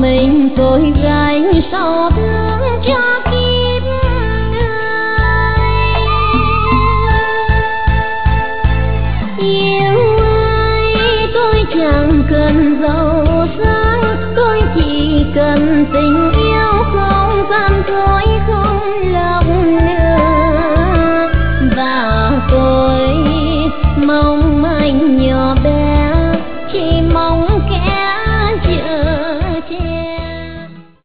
mình tôi gánh sầu thương cho kiếp người. Yêu ai tôi chẳng cần giàu sang, tôi chỉ cần tình yêu không gian dối